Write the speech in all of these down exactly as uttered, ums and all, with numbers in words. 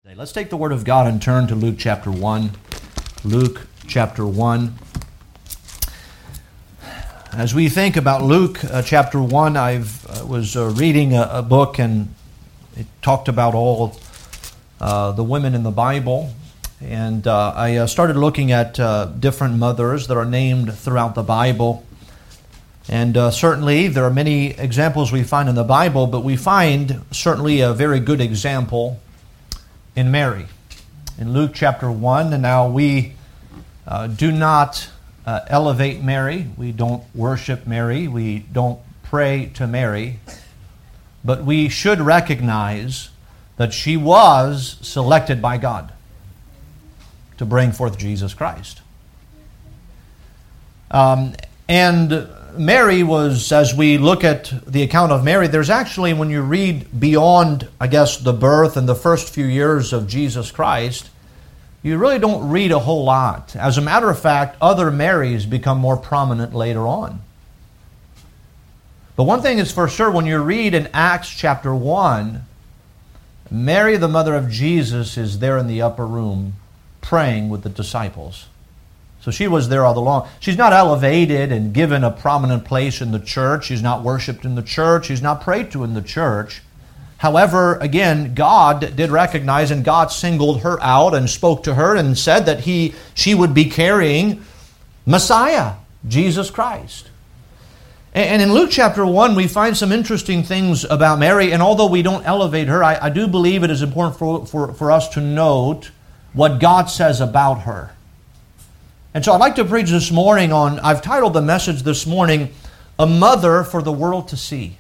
Let's take the Word of God and turn to Luke chapter one. Luke chapter one. As we think about Luke uh, chapter one, I uh, was uh, reading a, a book and it talked about all uh, the women in the Bible. And uh, I uh, started looking at uh, different mothers that are named throughout the Bible. And uh, certainly there are many examples we find in the Bible, but we find certainly a very good example in Mary. In Luke chapter one, and now we uh, do not uh, elevate Mary. We don't worship Mary. We don't pray to Mary. But we should recognize that she was selected by God to bring forth Jesus Christ. Um, and Mary was, as we look at the account of Mary, there's actually, when you read beyond, I guess, the birth and the first few years of Jesus Christ, you really don't read a whole lot. As a matter of fact, other Marys become more prominent later on. But one thing is for sure, when you read in Acts chapter one, Mary, the mother of Jesus, is there in the upper room praying with the disciples. So she was there all along. She's not elevated and given a prominent place in the church. She's not worshipped in the church. She's not prayed to in the church. However, again, God did recognize, and God singled her out and spoke to her and said that he, she would be carrying Messiah, Jesus Christ. And in Luke chapter one, we find some interesting things about Mary. And although we don't elevate her, I, I do believe it is important for, for, for us to note what God says about her. And so I'd like to preach this morning on, I've titled the message this morning, A Mother for the World to See.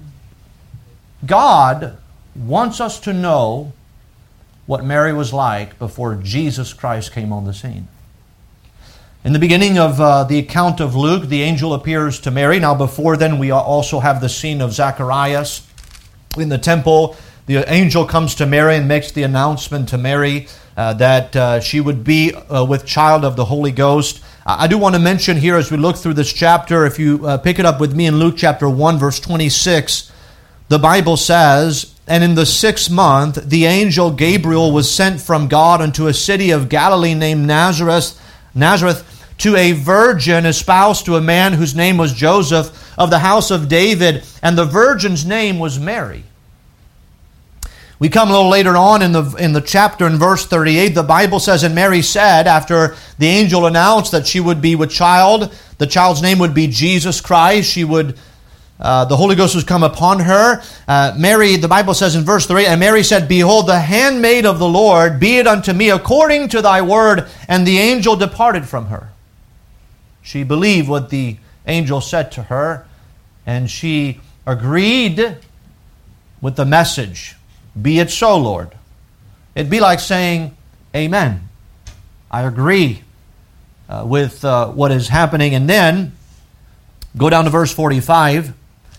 God wants us to know what Mary was like before Jesus Christ came on the scene. In the beginning of uh, the account of Luke, the angel appears to Mary. Now before then, we also have the scene of Zacharias in the temple. The angel comes to Mary and makes the announcement to Mary uh, that uh, she would be uh, with child of the Holy Ghost. I do want to mention here as we look through this chapter, if you uh, pick it up with me in Luke chapter one, verse twenty-six, the Bible says, "And in the sixth month, the angel Gabriel was sent from God unto a city of Galilee named Nazareth, Nazareth, to a virgin espoused to a man whose name was Joseph of the house of David, and the virgin's name was Mary." We come a little later on in the in the chapter in verse thirty-eight, the Bible says, "And Mary said," after the angel announced that she would be with child, the child's name would be Jesus Christ, she would, uh, the Holy Ghost would come upon her. Uh, Mary, the Bible says in verse thirty-eight, "And Mary said, Behold, the handmaid of the Lord, be it unto me according to thy word. And the angel departed from her." She believed what the angel said to her, and she agreed with the message. "Be it so, Lord." It'd be like saying, "Amen. I agree uh, with uh, what is happening." And then, go down to verse forty-five.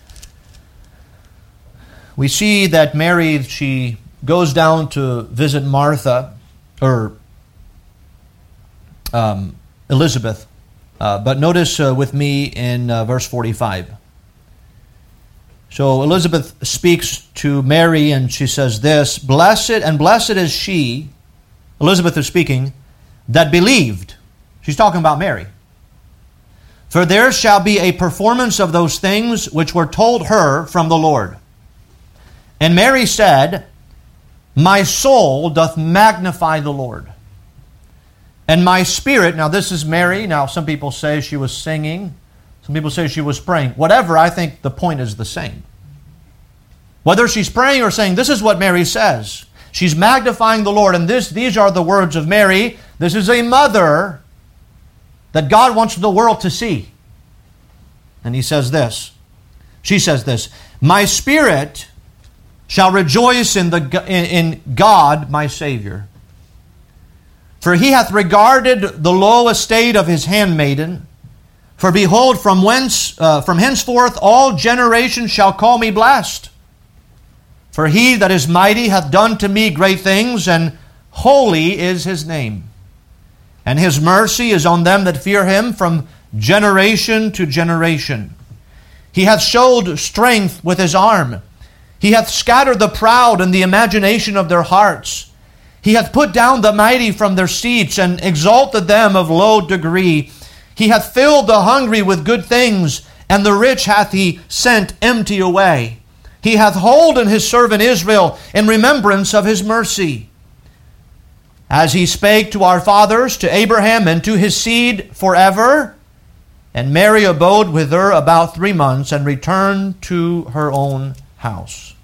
We see that Mary, she goes down to visit Martha, or um, Elizabeth. Uh, but notice uh, with me in uh, verse forty-five. So Elizabeth speaks to Mary and she says this, "Blessed and blessed is she," Elizabeth is speaking, "that believed." She's talking about Mary. "For there shall be a performance of those things which were told her from the Lord. And Mary said, My soul doth magnify the Lord. And my spirit," now this is Mary. Now some people say she was singing. Some people say she was praying. Whatever, I think the point is the same. Whether she's praying or saying, this is what Mary says. She's magnifying the Lord. And this, these are the words of Mary. This is a mother that God wants the world to see. And he says this. She says this. "My spirit shall rejoice in, the, in, in God my Savior. For he hath regarded the low estate of his handmaiden. For behold, from whence, uh, from henceforth all generations shall call me blessed. For he that is mighty hath done to me great things, and holy is his name. And his mercy is on them that fear him from generation to generation. He hath showed strength with his arm. He hath scattered the proud in the imagination of their hearts. He hath put down the mighty from their seats, and exalted them of low degree. He hath filled the hungry with good things, and the rich hath he sent empty away. He hath holden his servant Israel in remembrance of his mercy, as he spake to our fathers, to Abraham, and to his seed forever. And Mary abode with her about three months, and returned to her own house.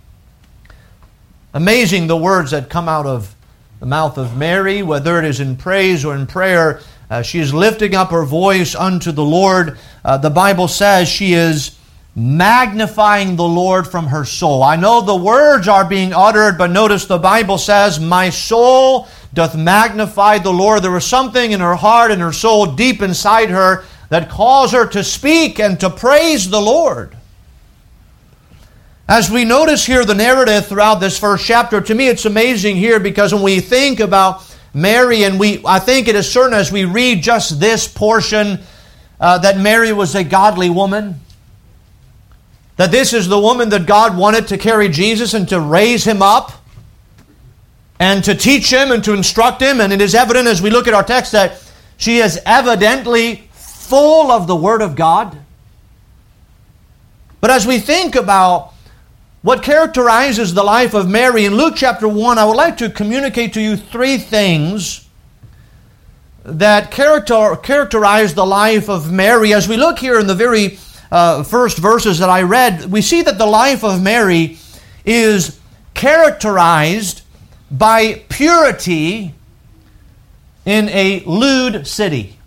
Amazing the words that come out of the mouth of Mary, whether it is in praise or in prayer. Uh, she is lifting up her voice unto the Lord. Uh, the Bible says she is magnifying the Lord from her soul. I know the words are being uttered, but notice the Bible says, my soul doth magnify the Lord. There was something in her heart and her soul deep inside her that caused her to speak and to praise the Lord. As we notice here the narrative throughout this first chapter, to me it's amazing here because when we think about Mary, and we, I think it is certain as we read just this portion uh, that Mary was a godly woman, that this is the woman that God wanted to carry Jesus and to raise him up and to teach him and to instruct him. And it is evident as we look at our text that she is evidently full of the Word of God. But as we think about what characterizes the life of Mary, in Luke chapter one, I would like to communicate to you three things that character, characterize the life of Mary. As we look here in the very uh, first verses that I read, we see that the life of Mary is characterized by purity in a lewd city.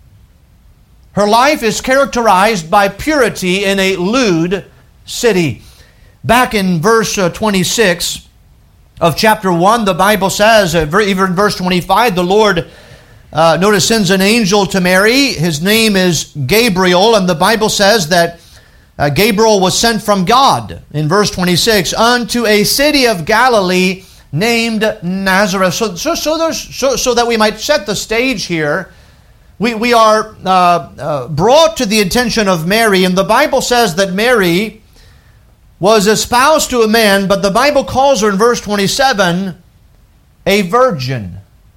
Her life is characterized by purity in a lewd city. Back in verse uh, twenty-six of chapter one, the Bible says, uh, even in verse twenty-five, the Lord, uh, notice, sends an angel to Mary. His name is Gabriel, and the Bible says that uh, Gabriel was sent from God, in verse twenty-six, unto a city of Galilee named Nazareth. So, so, so, there's, so, so that we might set the stage here, we, we are uh, uh, brought to the attention of Mary, and the Bible says that Mary was espoused to a man, but the Bible calls her in verse twenty-seven a virgin.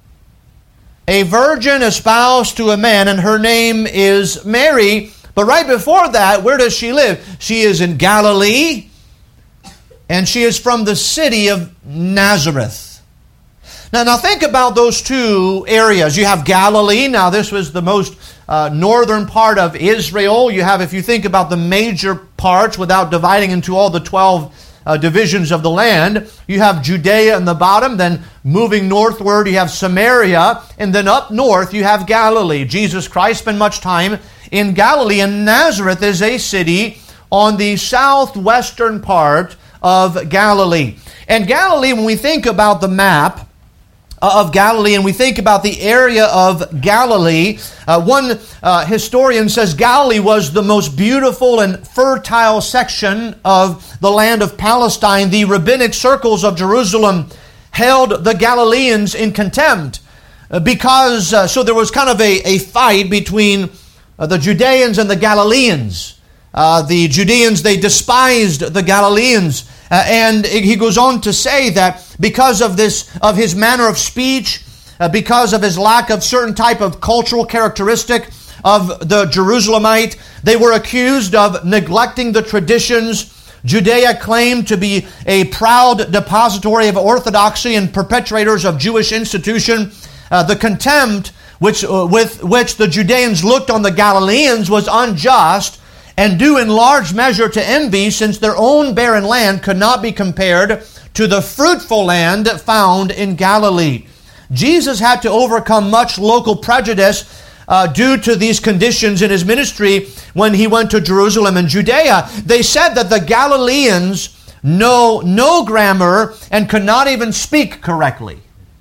A virgin espoused to a man, and her name is Mary. But right before that, where does she live? She is in Galilee, and she is from the city of Nazareth. Now, now think about those two areas. You have Galilee. Now, this was the most uh, northern part of Israel. You have, if you think about the major parts without dividing into all the twelve uh, divisions of the land, you have Judea in the bottom, then moving northward, you have Samaria, and then up north, you have Galilee. Jesus Christ spent much time in Galilee, and Nazareth is a city on the southwestern part of Galilee. And Galilee, when we think about the map of Galilee, and we think about the area of Galilee, uh, one uh, historian says Galilee was the most beautiful and fertile section of the land of Palestine. The rabbinic circles of Jerusalem held the Galileans in contempt uh, because, uh, so there was kind of a, a fight between uh, the Judeans and the Galileans. Uh, the Judeans, they despised the Galileans. Uh, and he goes on to say that because of this, of his manner of speech, uh, because of his lack of certain type of cultural characteristic of the Jerusalemite, they were accused of neglecting the traditions. Judea claimed to be a proud depository of orthodoxy and perpetrators of Jewish institution. Uh, the contempt which uh, with which the Judeans looked on the Galileans was unjust, and due in large measure to envy, since their own barren land could not be compared to the fruitful land found in Galilee. Jesus had to overcome much local prejudice uh, due to these conditions in his ministry when he went to Jerusalem and Judea. They said that the Galileans know no grammar and could not even speak correctly.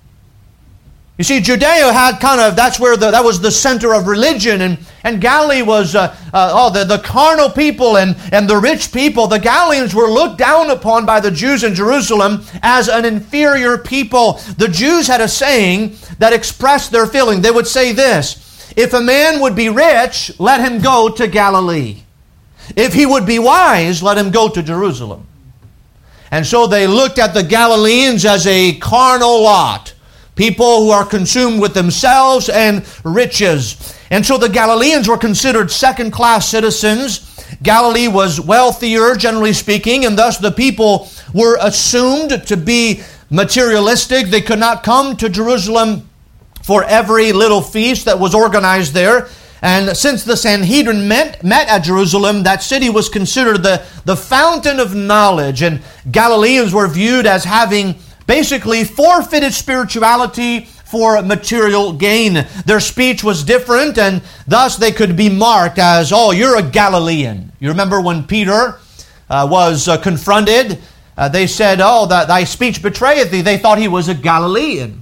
You see, Judea had kind of, that's where the, that was the center of religion, and, and Galilee was, uh, uh, oh, the, the carnal people and, and the rich people. The Galileans were looked down upon by the Jews in Jerusalem as an inferior people. The Jews had a saying that expressed their feeling. They would say this: if a man would be rich, let him go to Galilee. If he would be wise, let him go to Jerusalem. And so they looked at the Galileans as a carnal lot, people who are consumed with themselves and riches. And so the Galileans were considered second-class citizens. Galilee was wealthier, generally speaking, and thus the people were assumed to be materialistic. They could not come to Jerusalem for every little feast that was organized there. And since the Sanhedrin met, met at Jerusalem, that city was considered the, the fountain of knowledge. And Galileans were viewed as having basically forfeited spirituality for material gain. Their speech was different, and thus they could be marked as, oh, you're a Galilean. You remember when Peter uh, was uh, confronted, uh, they said, oh, that thy speech betrayeth thee. They thought he was a Galilean.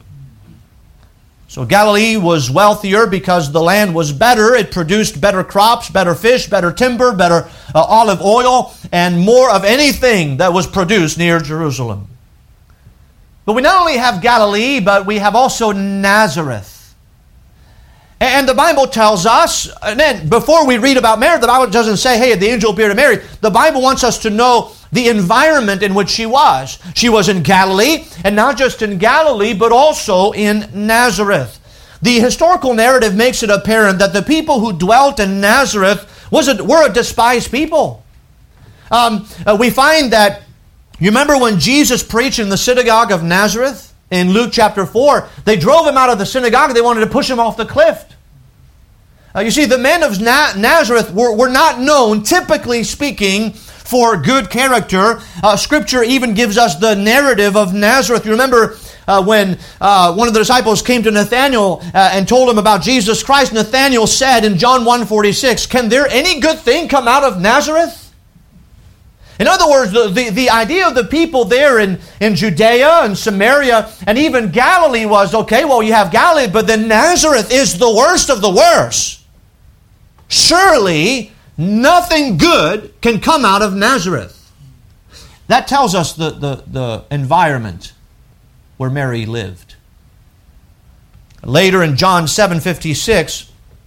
So Galilee was wealthier because the land was better. It produced better crops, better fish, better timber, better uh, olive oil, and more of anything that was produced near Jerusalem. But we not only have Galilee, but we have also Nazareth. And the Bible tells us, and then before we read about Mary, the Bible doesn't say, hey, the angel appeared to Mary. The Bible wants us to know the environment in which she was. She was in Galilee, and not just in Galilee, but also in Nazareth. The historical narrative makes it apparent that the people who dwelt in Nazareth was a, were a despised people. Um, uh, we find that, you remember when Jesus preached in the synagogue of Nazareth in Luke chapter four, they drove him out of the synagogue. They wanted to push him off the cliff. Uh, you see, the men of Na- Nazareth were, were not known, typically speaking, for good character. Uh, Scripture even gives us the narrative of Nazareth. You remember uh, when uh, one of the disciples came to Nathanael uh, and told him about Jesus Christ. Nathanael said in John one forty-six, can there any good thing come out of Nazareth? In other words, the, the, the idea of the people there in, in Judea and Samaria and even Galilee was, okay, well, you have Galilee, but then Nazareth is the worst of the worst. Surely nothing good can come out of Nazareth. That tells us the, the, the environment where Mary lived. Later in John seven fifty-six,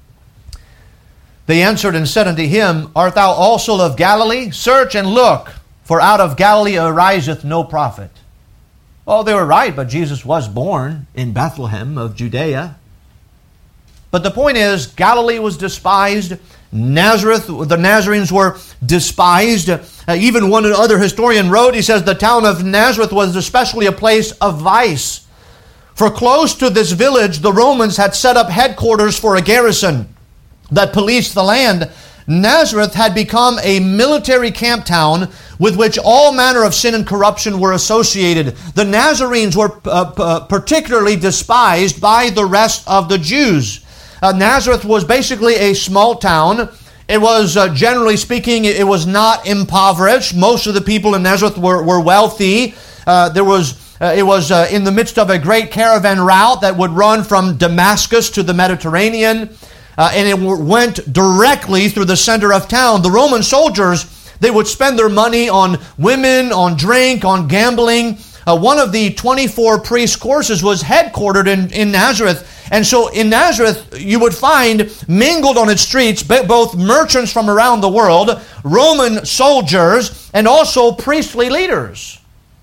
they answered and said unto him, art thou also of Galilee? Search and look, for out of Galilee ariseth no prophet. Well, they were right, but Jesus was born in Bethlehem of Judea. But the point is, Galilee was despised. Nazareth, the Nazarenes were despised. Uh, even one other historian wrote, he says, the town of Nazareth was especially a place of vice. For close to this village, the Romans had set up headquarters for a garrison that policed the land. Nazareth had become a military camp town with which all manner of sin and corruption were associated. The Nazarenes were uh, uh, particularly despised by the rest of the Jews. Uh, Nazareth was basically a small town. It was, uh, generally speaking, it was not impoverished. Most of the people in Nazareth were, were wealthy. Uh, there was, uh, it was uh, in the midst of a great caravan route that would run from Damascus to the Mediterranean. Uh, and it went directly through the center of town. The Roman soldiers, they would spend their money on women, on drink, on gambling. Uh, one of the twenty-four priest courses was headquartered in, in Nazareth. And so in Nazareth, you would find mingled on its streets both merchants from around the world, Roman soldiers, and also priestly leaders.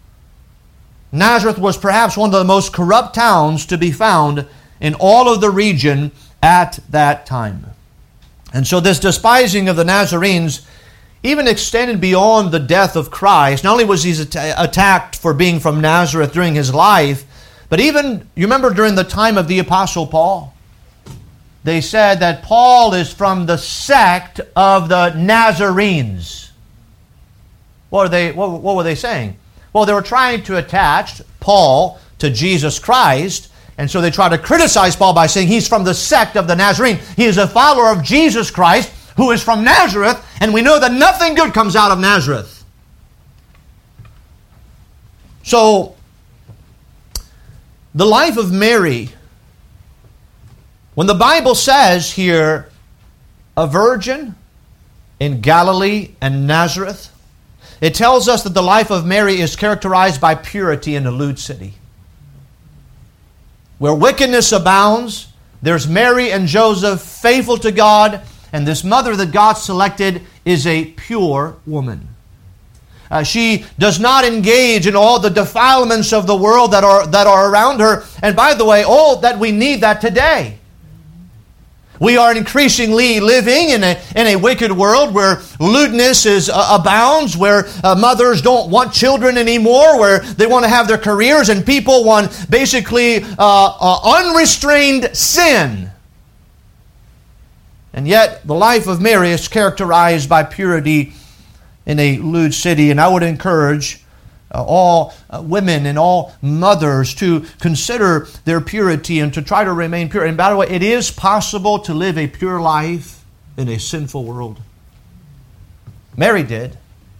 Nazareth was perhaps one of the most corrupt towns to be found in all of the region at that time. And so this despising of the Nazarenes even extended beyond the death of Christ. Not only was he at- attacked for being from Nazareth during his life, but even, you remember during the time of the Apostle Paul, they said that Paul is from the sect of the Nazarenes. What, are they, what, what were they saying? Well, they were trying to attach Paul to Jesus Christ, and so they tried to criticize Paul by saying he's from the sect of the Nazarene. He is a follower of Jesus Christ who is from Nazareth, and we know that nothing good comes out of Nazareth. So, the life of Mary, when the Bible says here, a virgin in Galilee and Nazareth, it tells us that the life of Mary is characterized by purity in a lewd city. Where wickedness abounds, there's Mary and Joseph faithful to God, and this mother that God selected is a pure woman. Uh, she does not engage in all the defilements of the world that are, that are around her. And by the way, all that we need that today. We are increasingly living in a, in a wicked world where lewdness is, uh, abounds, where uh, mothers don't want children anymore, where they want to have their careers, and people want basically uh, uh, unrestrained sin. And yet, the life of Mary is characterized by purity in a lewd city. And I would encourage uh, all uh, women and all mothers to consider their purity and to try to remain pure. And by the way, it is possible to live a pure life in a sinful world. Mary did.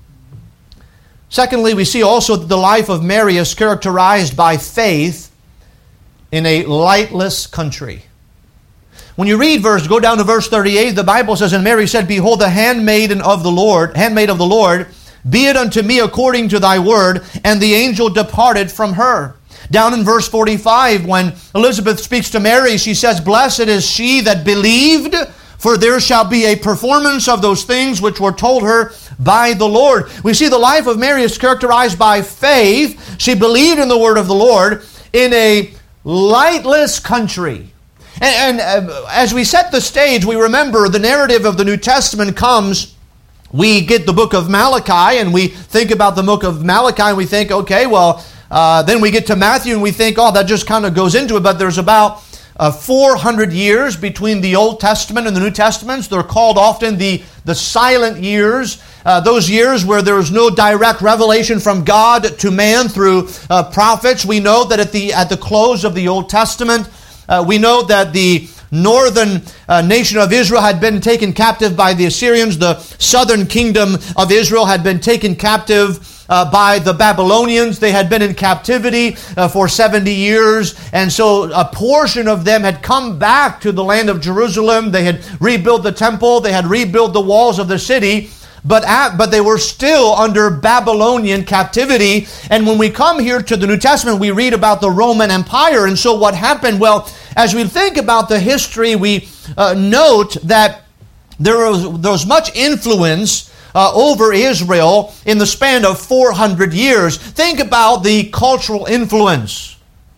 Secondly, we see also that the life of Mary is characterized by faith in a lightless country. When you read verse, go down to verse thirty-eight, the Bible says, "And Mary said, Behold, the handmaiden of the Lord, handmaid of the Lord, be it unto me according to thy word. And the angel departed from her." Down in verse forty-five, when Elizabeth speaks to Mary, she says, "Blessed is she that believed, for there shall be a performance of those things which were told her by the Lord." We see the life of Mary is characterized by faith. She believed in the word of the Lord in a lightless country. And, and uh, as we set the stage, we remember the narrative of the New Testament comes. We get the book of Malachi, and we think about the book of Malachi, and we think, okay, well, uh, then we get to Matthew, and we think, oh, that just kind of goes into it. But there's about uh, four hundred years between the Old Testament and the New Testaments. They're called often the, the silent years. Uh, those years where there was no direct revelation from God to man through uh, prophets. We know that at the at the close of the Old Testament, uh, we know that the northern uh, nation of Israel had been taken captive by the Assyrians. The southern kingdom of Israel had been taken captive uh, by the Babylonians. They had been in captivity uh, for seventy years. And so a portion of them had come back to the land of Jerusalem. They had rebuilt the temple. They had rebuilt the walls of the city. But at, but they were still under Babylonian captivity. And when we come here to the New Testament, we read about the Roman Empire. And so what happened? Well, as we think about the history, we uh, note that there was, there was much influence uh, over Israel in the span of four hundred years. Think about the cultural influence.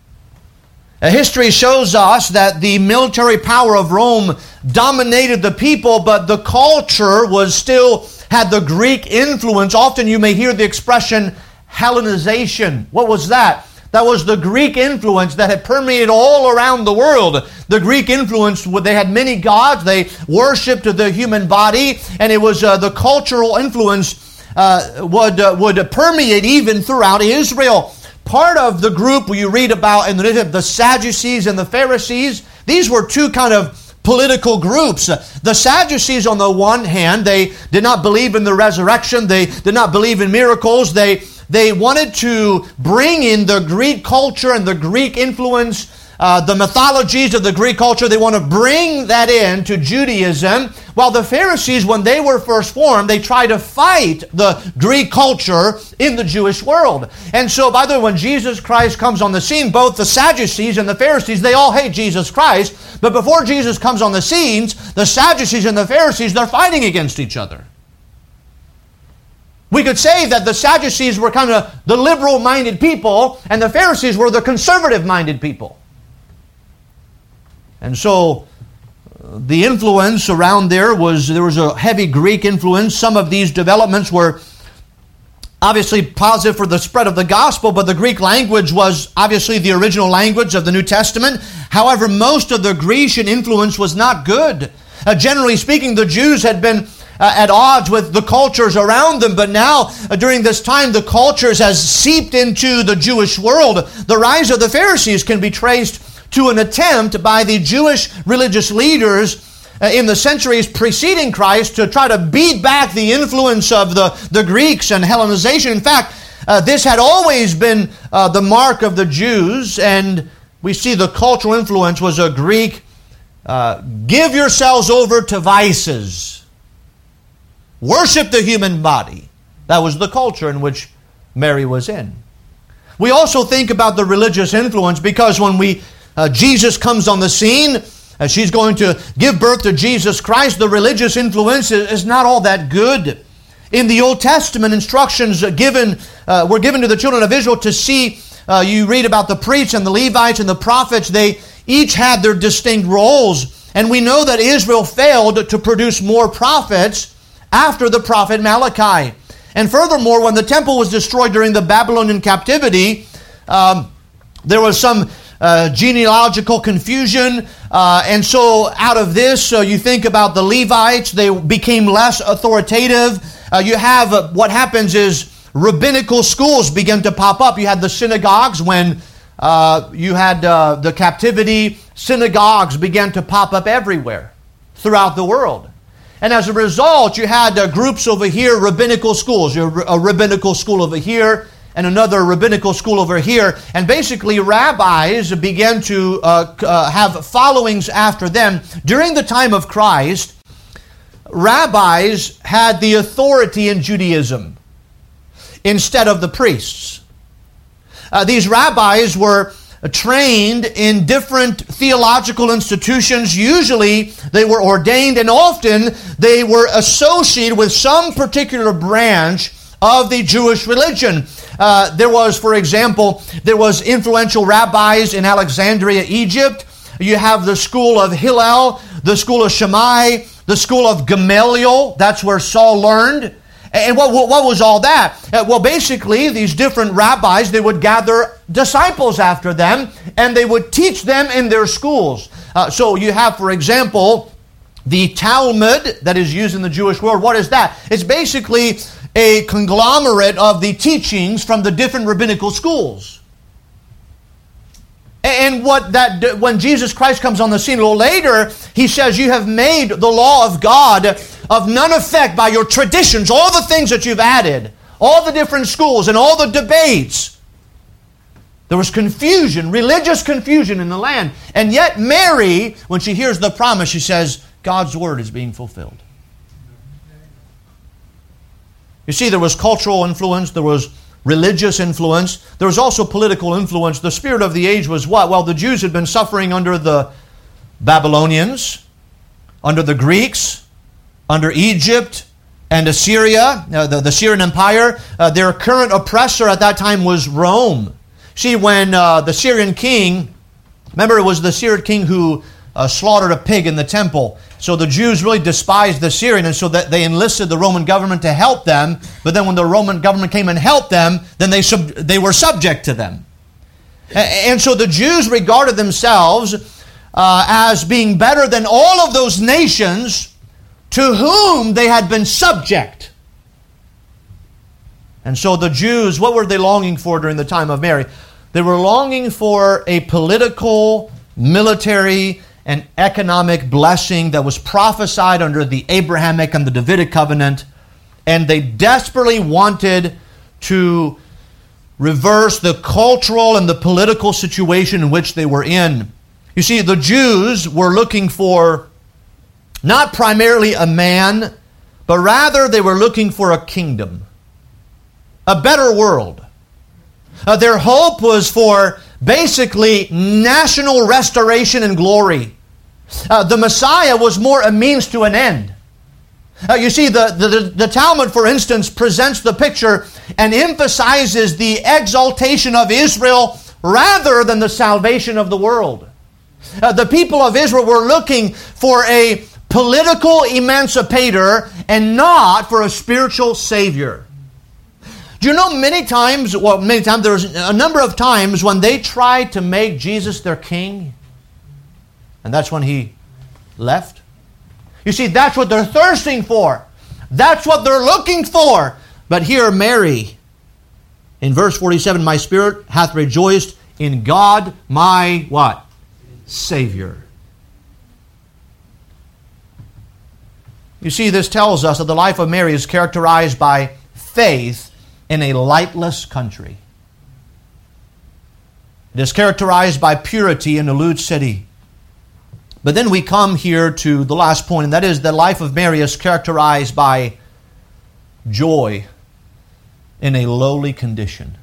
Uh, history shows us that the military power of Rome dominated the people, but the culture was still had the Greek influence. Often you may hear the expression Hellenization. What was that? That was the Greek influence that had permeated all around the world. The Greek influence, they had many gods. They worshipped the human body. And it was uh, the cultural influence uh, would, uh, would permeate even throughout Israel. Part of the group you read about in the the Sadducees and the Pharisees, these were two kind of political groups. The Sadducees, on the one hand, they did not believe in the resurrection. They did not believe in miracles. They they wanted to bring in the Greek culture and the Greek influence, uh, the mythologies of the Greek culture. They want to bring that in to Judaism. While the Pharisees, when they were first formed, they tried to fight the Greek culture in the Jewish world. And so, by the way, when Jesus Christ comes on the scene, both the Sadducees and the Pharisees, they all hate Jesus Christ. But before Jesus comes on the scenes, the Sadducees and the Pharisees, they're fighting against each other. We could say that the Sadducees were kind of the liberal-minded people, and the Pharisees were the conservative-minded people. And so the influence around there was, there was a heavy Greek influence. Some of these developments were obviously positive for the spread of the gospel, but the Greek language was obviously the original language of the New Testament. However, most of the Grecian influence was not good. Uh, generally speaking, the Jews had been uh, at odds with the cultures around them, but now, uh, during this time, the cultures has seeped into the Jewish world. The rise of the Pharisees can be traced to an attempt by the Jewish religious leaders uh, in the centuries preceding Christ to try to beat back the influence of the, the Greeks and Hellenization. In fact, uh, this had always been uh, the mark of the Jews, and we see the cultural influence was a Greek, uh, give yourselves over to vices. Worship the human body. That was the culture in which Mary was in. We also think about the religious influence because when we Uh, Jesus comes on the scene, and she's going to give birth to Jesus Christ. The religious influence is, is not all that good. In the Old Testament, instructions given uh, were given to the children of Israel to see, uh, you read about the priests and the Levites and the prophets, they each had their distinct roles. And we know that Israel failed to produce more prophets after the prophet Malachi. And furthermore, when the temple was destroyed during the Babylonian captivity, um, there was some uh, genealogical confusion. Uh, and so out of this, uh, you think about the Levites, they became less authoritative. Uh, you have, uh, what happens is rabbinical schools begin to pop up. You had the synagogues when uh, you had uh, the captivity. Synagogues began to pop up everywhere throughout the world. And as a result, you had uh, groups over here, rabbinical schools. A rabbinical school over here and another rabbinical school over here. And basically, rabbis began to uh, uh, have followings after them. During the time of Christ, rabbis had the authority in Judaism instead of the priests. Uh, these rabbis were trained in different theological institutions. Usually they were ordained, and often they were associated with some particular branch of the Jewish religion. Uh, there was, for example, there was influential rabbis in Alexandria, Egypt. You have the school of Hillel, the school of Shammai, the school of Gamaliel. That's where Saul learned. And what, what, what was all that? Uh, well, basically, these different rabbis, they would gather disciples after them, and they would teach them in their schools. Uh, so you have, for example, the Talmud that is used in the Jewish world. What is that? It's basically a conglomerate of the teachings from the different rabbinical schools. And what that when Jesus Christ comes on the scene a little later, he says, you have made the law of God of none effect by your traditions, all the things that you've added, all the different schools and all the debates. There was confusion, religious confusion in the land. And yet Mary, when she hears the promise, she says, God's word is being fulfilled. You see, there was cultural influence, there was religious influence. There was also political influence. The spirit of the age was what? Well, the Jews had been suffering under the Babylonians, under the Greeks, under Egypt and Assyria, uh, the, the Syrian Empire. Uh, their current oppressor at that time was Rome. See, when uh, the Syrian king, remember it was the Syrian king who uh, slaughtered a pig in the temple. So the Jews really despised the Syrian, and so that they enlisted the Roman government to help them. But then when the Roman government came and helped them, then they sub- they were subject to them. And so the Jews regarded themselves uh, as being better than all of those nations to whom they had been subject. And so the Jews, what were they longing for during the time of Mary? They were longing for a political, military, and economic blessing that was prophesied under the Abrahamic and the Davidic covenant, and they desperately wanted to reverse the cultural and the political situation in which they were in. You see, the Jews were looking for not primarily a man, but rather they were looking for a kingdom, a better world. Uh, their hope was for basically national restoration and glory. Uh, the Messiah was more a means to an end. Uh, you see, the, the, the Talmud, for instance, presents the picture and emphasizes the exaltation of Israel rather than the salvation of the world. Uh, the people of Israel were looking for a political emancipator and not for a spiritual savior. Do you know many times, well, many times, there's a number of times when they tried to make Jesus their king, and that's when he left. You see, that's what they're thirsting for. That's what they're looking for. But here, Mary, in verse forty-seven, my spirit hath rejoiced in God, my what? Savior. You see, this tells us that the life of Mary is characterized by faith in a lightless country. It is characterized by purity in a lewd city. But then we come here to the last point, and that is the life of Mary is characterized by joy in a lowly condition.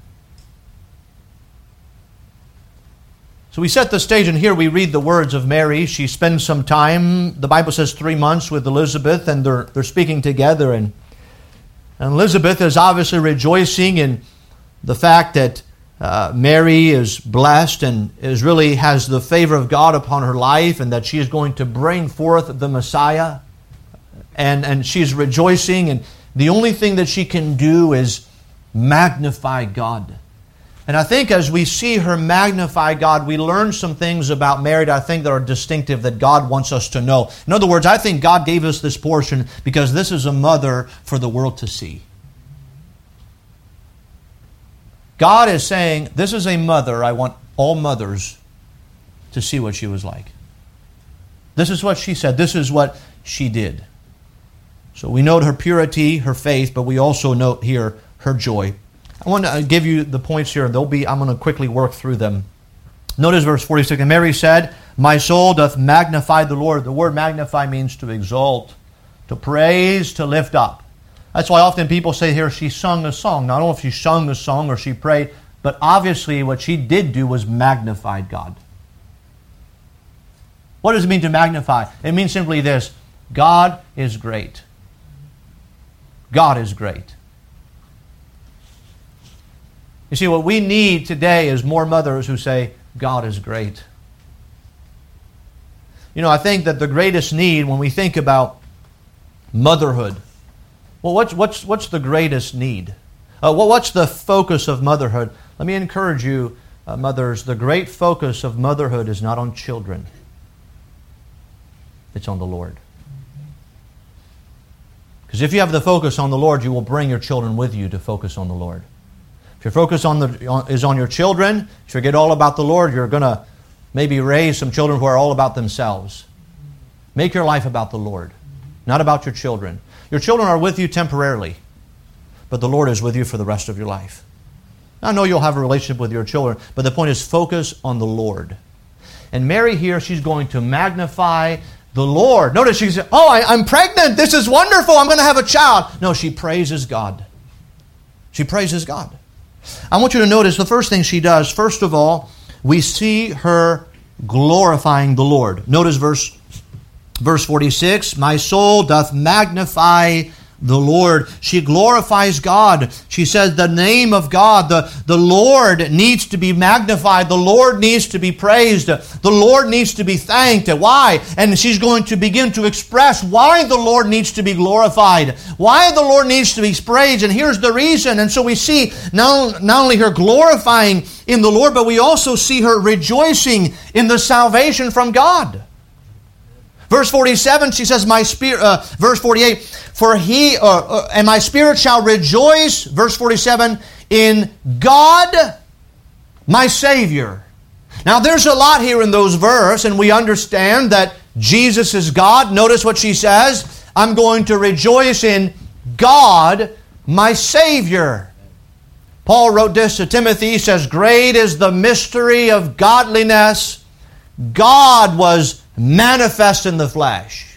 So we set the stage, and here we read the words of Mary. She spends some time, the Bible says three months with Elizabeth, and they're, they're speaking together. And And Elizabeth is obviously rejoicing in the fact that uh, Mary is blessed and is really has the favor of God upon her life, and that she is going to bring forth the Messiah. And, and she's rejoicing, and the only thing that she can do is magnify God. And I think as we see her magnify God, we learn some things about Mary that I think that are distinctive that God wants us to know. In other words, I think God gave us this portion because this is a mother for the world to see. God is saying, this is a mother. I want all mothers to see what she was like. This is what she said. This is what she did. So we note her purity, her faith, but we also note here her joy. I want to give you the points here. They'll be, I'm going to quickly work through them. Notice verse forty-six. And Mary said, my soul doth magnify the Lord. The word magnify means to exalt, to praise, to lift up. That's why often people say here she sung a song. Now, I don't know if she sung a song or she prayed, but obviously what she did do was magnified God. What does it mean to magnify? It means simply this: God is great. God is great. You see, what we need today is more mothers who say, God is great. You know, I think that the greatest need when we think about motherhood, well, what's what's what's the greatest need? Uh, well, what's the focus of motherhood? Let me encourage you, uh, mothers, the great focus of motherhood is not on children. It's on the Lord. Because if you have the focus on the Lord, you will bring your children with you to focus on the Lord. If your focus on the, on, is on your children, if you forget all about the Lord, you're going to maybe raise some children who are all about themselves. Make your life about the Lord, not about your children. Your children are with you temporarily, but the Lord is with you for the rest of your life. I know you'll have a relationship with your children, but the point is focus on the Lord. And Mary here, she's going to magnify the Lord. Notice she said, oh, I, I'm pregnant. This is wonderful. I'm going to have a child. No, she praises God. She praises God. I want you to notice the first thing she does. First of all, we see her glorifying the Lord. Notice verse, verse forty-six. My soul doth magnify the Lord. She glorifies God. She says the name of God, the, the Lord needs to be magnified. The Lord needs to be praised. The Lord needs to be thanked. Why? And she's going to begin to express why the Lord needs to be glorified, why the Lord needs to be praised. And here's the reason. And so we see not, not only her glorifying in the Lord, but we also see her rejoicing in the salvation from God. Verse forty-seven, she says, "My spirit." Uh, verse forty-eight, for he uh, uh, and my spirit shall rejoice. Verse forty-seven, in God, my Savior. Now, there's a lot here in those verses, and we understand that Jesus is God. Notice what she says: "I'm going to rejoice in God, my Savior." Paul wrote this to Timothy. He says, "Great is the mystery of godliness. God was manifest in the flesh."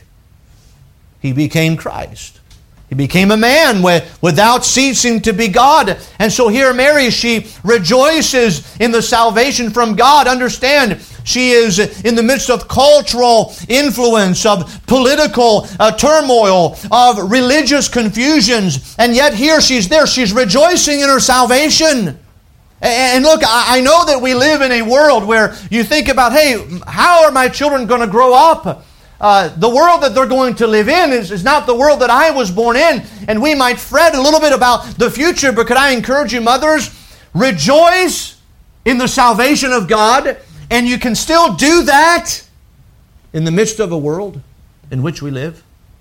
He became Christ. He became a man without ceasing to be God. And so here Mary, she rejoices in the salvation from God. Understand, she is in the midst of cultural influence, of political uh, turmoil, of religious confusions. And yet here she's there. She's rejoicing in her salvation. And look, I know that we live in a world where you think about, hey, how are my children going to grow up? Uh, the world that they're going to live in is, is not the world that I was born in. And we might fret a little bit about the future, but could I encourage you, mothers, rejoice in the salvation of God, and you can still do that in the midst of a world in which we live.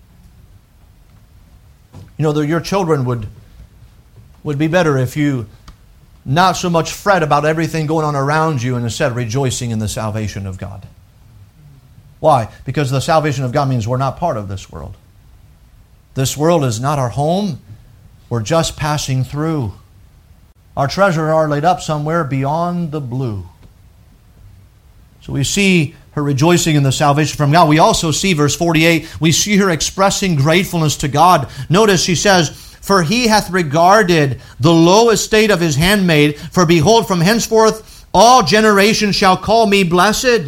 You know, that your children would, would be better if you not so much fret about everything going on around you and instead rejoicing in the salvation of God. Why? Because the salvation of God means we're not part of this world. This world is not our home. We're just passing through. Our treasures are laid up somewhere beyond the blue. So we see her rejoicing in the salvation from God. We also see, verse forty-eight, we see her expressing gratefulness to God. Notice she says, for he hath regarded the low estate of his handmaid, for behold, from henceforth all generations shall call me blessed.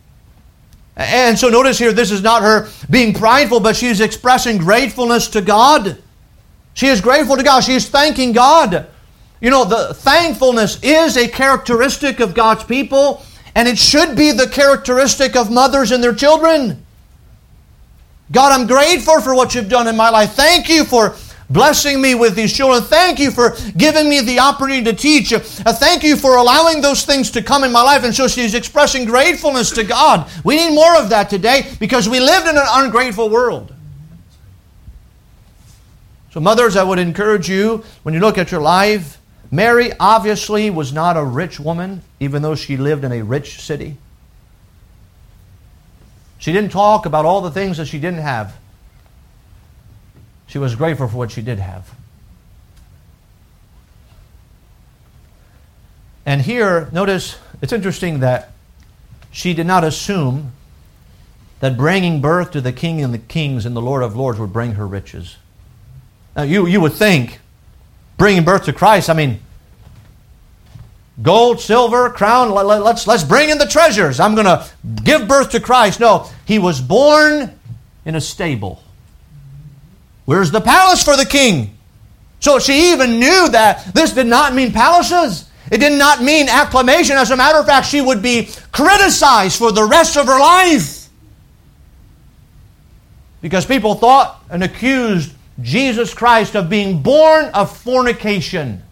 And so notice here, this is not her being prideful, but she's expressing gratefulness to God. She is grateful to God. She is thanking God. You know, the thankfulness is a characteristic of God's people, and it should be the characteristic of mothers and their children. God, I'm grateful for what you've done in my life. Thank you for blessing me with these children. Thank you for giving me the opportunity to teach. Uh, thank you for allowing those things to come in my life. And so she's expressing gratefulness to God. We need more of that today because we live in an ungrateful world. So mothers, I would encourage you, when you look at your life, Mary obviously was not a rich woman, even though she lived in a rich city. She didn't talk about all the things that she didn't have. She was grateful for what she did have. And here, notice, it's interesting that she did not assume that bringing birth to the King and the Kings and the Lord of Lords would bring her riches. Now, you, you would think, bringing birth to Christ, I mean, gold, silver, crown, let's, let's bring in the treasures. I'm going to give birth to Christ. No, He was born in a stable. Where's the palace for the king? So she even knew that this did not mean palaces. It did not mean acclamation. As a matter of fact, she would be criticized for the rest of her life. Because people thought and accused Jesus Christ of being born of fornication.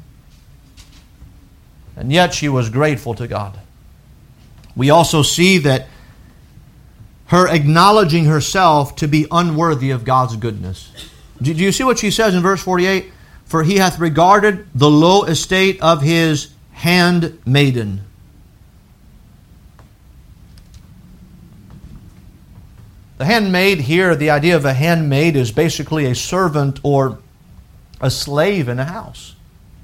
And yet she was grateful to God. We also see that her acknowledging herself to be unworthy of God's goodness. Do you see what she says in verse forty-eight? For He hath regarded the low estate of His handmaiden. The handmaid here, the idea of a handmaid is basically a servant or a slave in a house.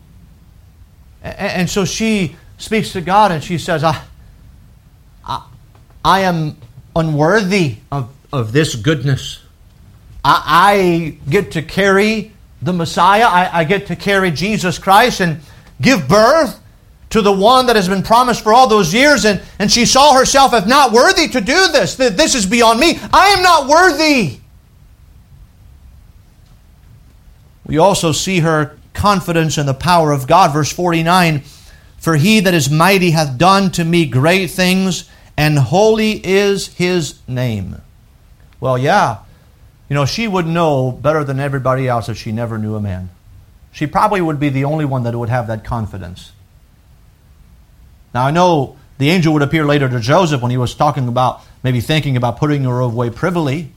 And so she speaks to God and she says, I, I, I am unworthy of, of this goodness. I, I get to carry the Messiah. I, I get to carry Jesus Christ and give birth to the one that has been promised for all those years. And, and she saw herself as not worthy to do this. This is beyond me. I am not worthy. We also see her confidence in the power of God. Verse forty-nine, for He that is mighty hath done to me great things, and holy is His name. Well, yeah, you know, she would know better than everybody else if she never knew a man. She probably would be the only one that would have that confidence. Now, I know the angel would appear later to Joseph when he was talking about, maybe thinking about putting her away privily.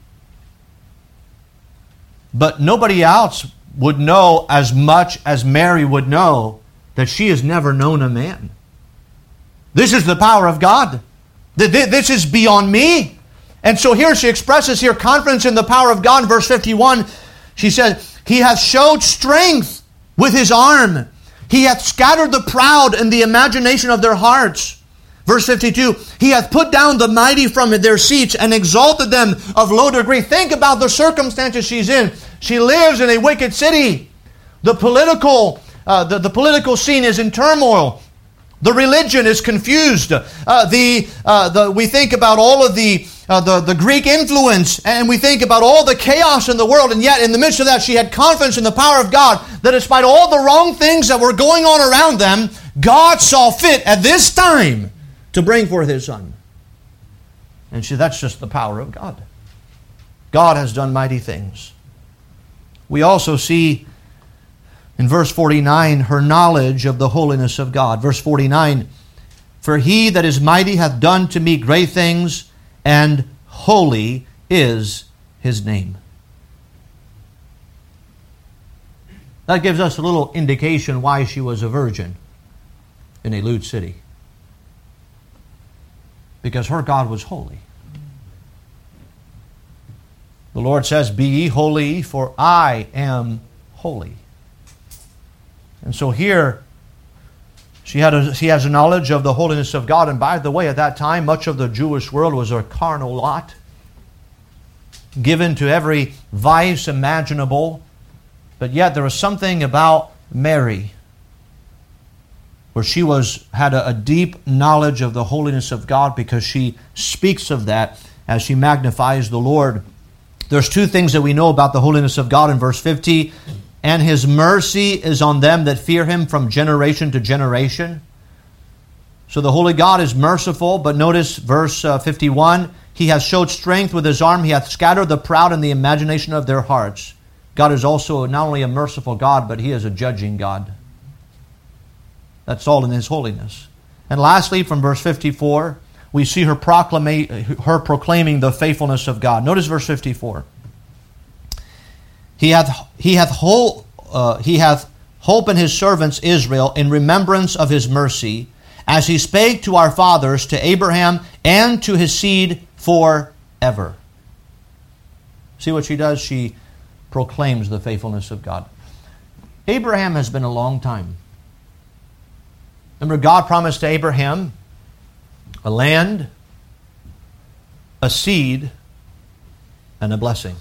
But nobody else would know as much as Mary would know that she has never known a man. This is the power of God. This is beyond me. And so here she expresses here confidence in the power of God. In verse fifty-one, she says, He hath showed strength with His arm. He hath scattered the proud in the imagination of their hearts. Verse fifty-two, He hath put down the mighty from their seats and exalted them of low degree. Think about the circumstances she's in. She lives in a wicked city. The political, uh, the, the political scene is in turmoil. The religion is confused. Uh, the, uh, the, we think about all of the, uh, the, the Greek influence, and we think about all the chaos in the world, and yet in the midst of that she had confidence in the power of God, that despite all the wrong things that were going on around them, God saw fit at this time to bring forth His Son. And she, that's just the power of God. God has done mighty things. We also see in verse forty-nine her knowledge of the holiness of God. Verse forty-nine, for He that is mighty hath done to me great things, and holy is His name. That gives us a little indication why she was a virgin in a lewd city. Because her God was holy. The Lord says, be ye holy, for I am holy. And so here, she, had a, she has a knowledge of the holiness of God. And by the way, at that time, much of the Jewish world was a carnal lot, given to every vice imaginable. But yet there was something about Mary where she was had a, a deep knowledge of the holiness of God, because she speaks of that as she magnifies the Lord. There's two things that we know about the holiness of God in verse fifty and His mercy is on them that fear Him from generation to generation. So the Holy God is merciful, but notice verse uh, fifty-one, He hath showed strength with His arm, He hath scattered the proud in the imagination of their hearts. God is also not only a merciful God, but He is a judging God. That's all in His holiness. And lastly, from verse fifty-four, we see her, proclama- her proclaiming the faithfulness of God. Notice verse fifty-four. He hath, he hath, whole, uh, he hath hope in His servants Israel in remembrance of His mercy, as He spake to our fathers, to Abraham, and to his seed forever. See what she does? She proclaims the faithfulness of God. Abraham has been a long time. Remember, God promised to Abraham a land, a seed, and a blessing.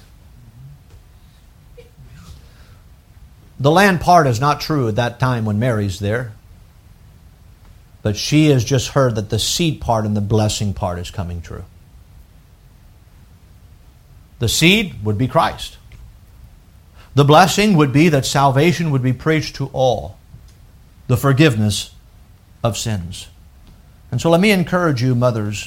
The land part is not true at that time when Mary's there. But she has just heard that the seed part and the blessing part is coming true. The seed would be Christ. The blessing would be that salvation would be preached to all. The forgiveness of sins. And so let me encourage you, mothers.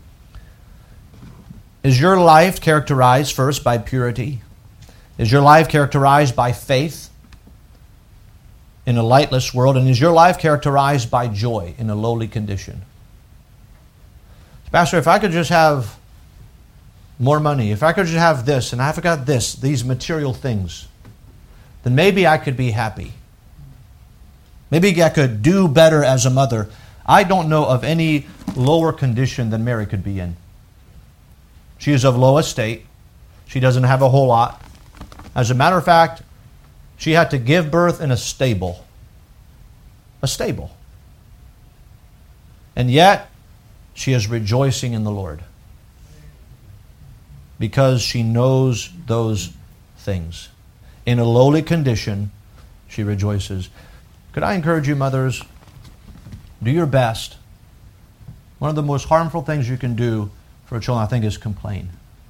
Is your life characterized first by purity? Is your life characterized by faith in a lightless world? And is your life characterized by joy in a lowly condition? Pastor, if I could just have more money, if I could just have this, and I got this, these material things, then maybe I could be happy. Maybe I could do better as a mother. I don't know of any lower condition than Mary could be in. She is of low estate. She doesn't have a whole lot. As a matter of fact, she had to give birth in a stable. A stable. And yet, she is rejoicing in the Lord. Because she knows those things. In a lowly condition, she rejoices. Could I encourage you, mothers, do your best. One of the most harmful things you can do for a child, I think, is complain.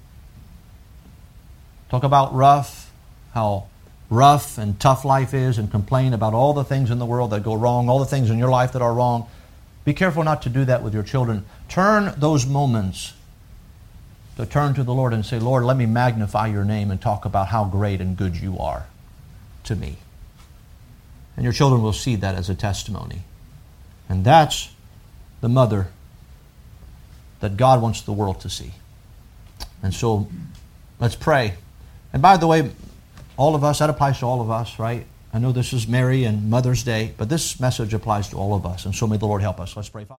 Talk about rough, how rough and tough life is, and complain about all the things in the world that go wrong, all the things in your life that are wrong. Be careful not to do that with your children. Turn those moments to turn to the Lord and say, Lord, let me magnify your name and talk about how great and good you are to me. And your children will see that as a testimony. And that's the mother that God wants the world to see. And so, let's pray. And by the way, all of us, that applies to all of us, right? I know this is Mary and Mother's Day, but this message applies to all of us. And so may the Lord help us. Let's pray.